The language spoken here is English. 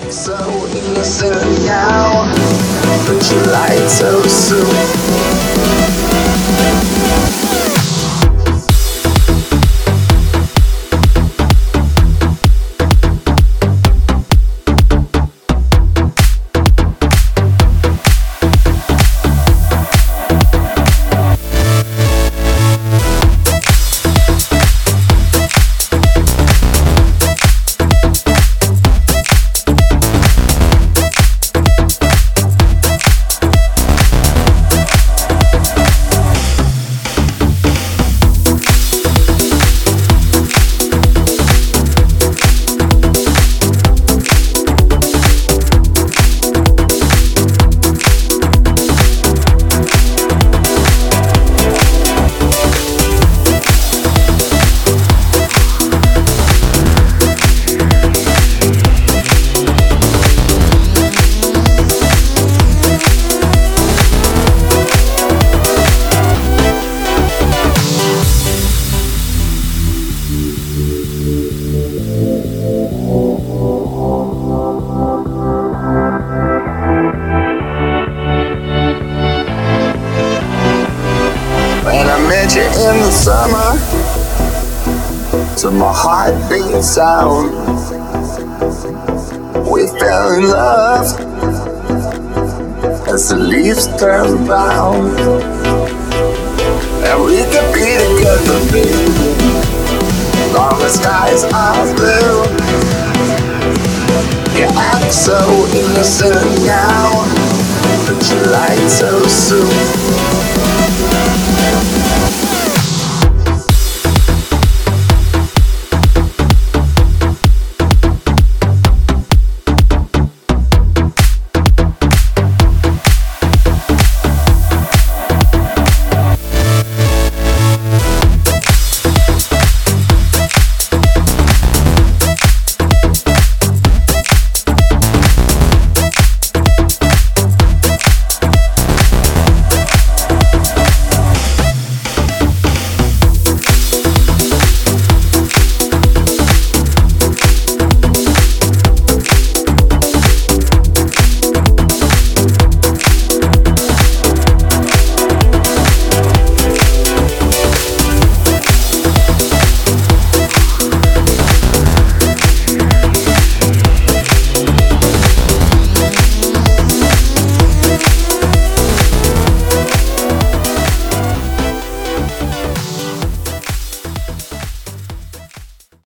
So innocent now, but you lied so soon. When I met you in the summer, to my heartbeat sound, we fell in love as the leaves turn brown. And we could be together, baby, long as skies are blue. You act so innocent now, but you lied so soon.